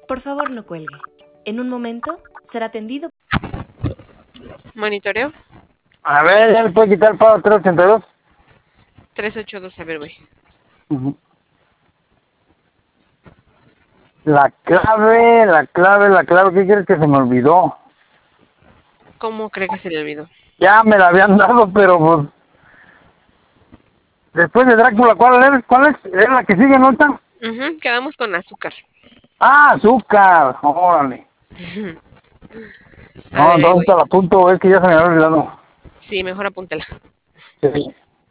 Por favor, no cuelgue. En un momento será atendido. Monitoreo. A ver, ¿ya le puede quitar el pago 382? 382, a ver, güey. Ujú. La clave, ¿qué crees que se me olvidó? ¿Cómo cree que se le olvidó? Ya me la habían dado, pero pues... Después de Drácula, ¿cuál es? ¿Es la que sigue, no está? Quedamos con azúcar. Ah, azúcar, órale. A No, ver, ahí entonces voy. te la apunto, es que ya se me había olvidado. Sí, mejor apúntala. Sí.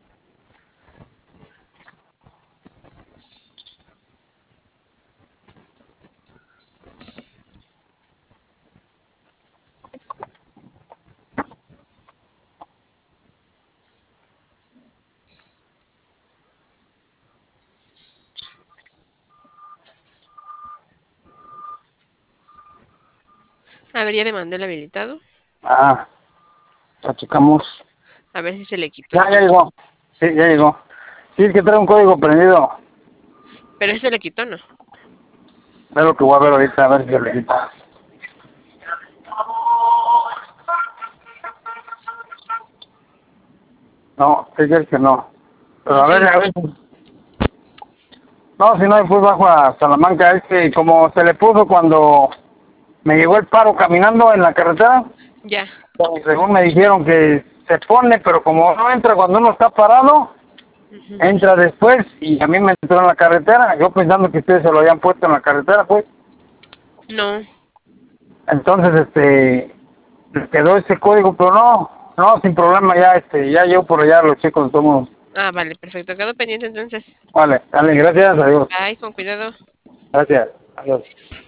A ver, ya le mandé el habilitado. Ah, la checamos. A ver si se le quitó Ya entonces. llegó. Sí, ya llegó. Sí, es que trae un código prendido. Pero ese se le quitó, ¿no? Es lo que voy a ver ahorita, a ver si se le quita. No, es que no. Pero No, a sí. ver. No, si no, después bajo a Salamanca. Es que como se le puso cuando me llegó el paro caminando en la carretera, Ya. según me dijeron que se pone, pero como no entra cuando uno está parado, entra después y a mí me entró en la carretera. Yo pensando que ustedes se lo habían puesto en la carretera, pues. No. Entonces, les quedó ese código, pero no, sin problema, ya yo por allá lo checo, tomo. Ah, vale, perfecto. Quedó pendiente entonces. Vale, dale, gracias, adiós. Ay, con cuidado. Gracias, adiós.